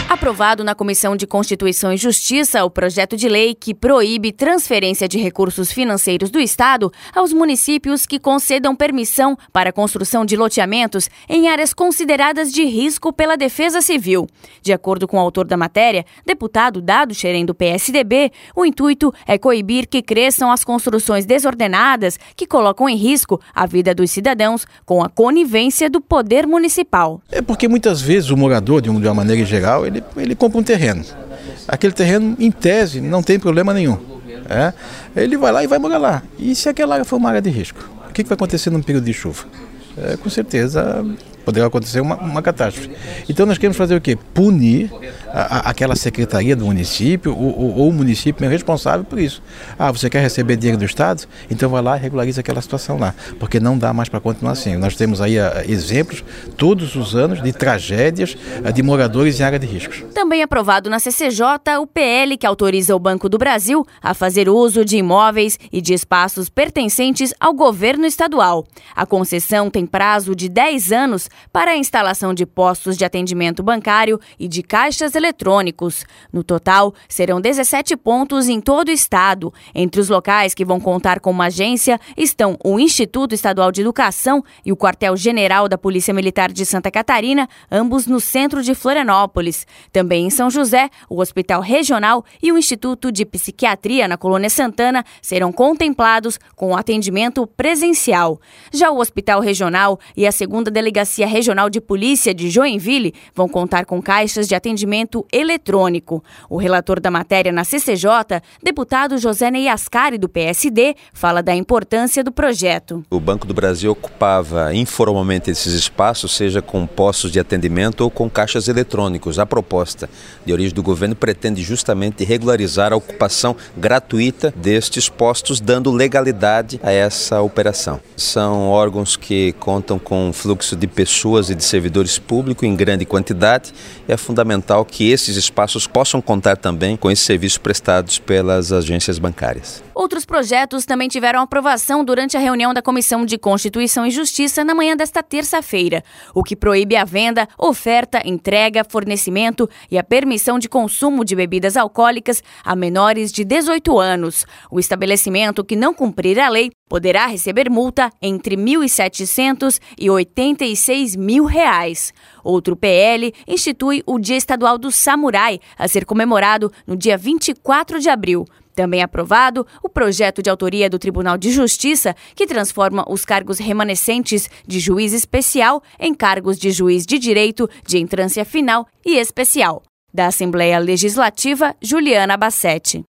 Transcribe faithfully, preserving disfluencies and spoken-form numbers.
Aprovado na Comissão de Constituição e Justiça o projeto de lei que proíbe transferência de recursos financeiros do Estado aos municípios que concedam permissão para a construção de loteamentos em áreas consideradas de risco pela Defesa Civil. De acordo com o autor da matéria, deputado Dado Xerém do P S D B, o intuito é coibir que cresçam as construções desordenadas que colocam em risco a vida dos cidadãos com a conivência do poder municipal. É porque muitas vezes o morador, de uma maneira geral, ele Ele compra um terreno. Aquele terreno, em tese, não tem problema nenhum. É? Ele vai lá e vai morar lá. E se aquela área for uma área de risco? O que vai acontecer num período de chuva? É, com certeza poderá acontecer uma, uma catástrofe. Então nós queremos fazer o quê? Punir a, a, aquela secretaria do município ou, ou, ou o município é responsável por isso. Ah, você quer receber dinheiro do Estado? Então vai lá e regulariza aquela situação lá, porque não dá mais para continuar assim. Nós temos aí a, exemplos todos os anos de tragédias a, de moradores em área de riscos. Também aprovado na C C J o P L que autoriza o Banco do Brasil a fazer uso de imóveis e de espaços pertencentes ao governo estadual. A concessão tem prazo de dez anos para a instalação de postos de atendimento bancário e de caixas eletrônicos. No total, serão dezessete pontos em todo o estado. Entre os locais que vão contar com uma agência estão o Instituto Estadual de Educação e o Quartel-General da Polícia Militar de Santa Catarina, ambos no centro de Florianópolis. Também em São José, o Hospital Regional e o Instituto de Psiquiatria na Colônia Santana serão contemplados com atendimento presencial. Já o Hospital Regional e a segunda Delegacia Regional de Polícia de Joinville vão contar com caixas de atendimento eletrônico. O relator da matéria na C C J, deputado José Ney Ascari, do P S D, fala da importância do projeto. O Banco do Brasil ocupava informalmente esses espaços, seja com postos de atendimento ou com caixas eletrônicos. A proposta de origem do governo pretende justamente regularizar a ocupação gratuita destes postos, dando legalidade a essa operação. São órgãos que contam com um fluxo de pessoas pessoas e de servidores públicos em grande quantidade. É fundamental que esses espaços possam contar também com esses serviços prestados pelas agências bancárias. Outros projetos também tiveram aprovação durante a reunião da Comissão de Constituição e Justiça na manhã desta terça-feira, o que proíbe a venda, oferta, entrega, fornecimento e a permissão de consumo de bebidas alcoólicas a menores de dezoito anos. O estabelecimento que não cumprir a lei poderá receber multa entre mil e setecentos e oitenta e seis mil reais. Outro P L institui o Dia Estadual do Samurai, a ser comemorado no dia vinte e quatro de abril. Também aprovado o projeto de autoria do Tribunal de Justiça, que transforma os cargos remanescentes de juiz especial em cargos de juiz de direito de entrância final e especial. Da Assembleia Legislativa, Juliana Bassetti.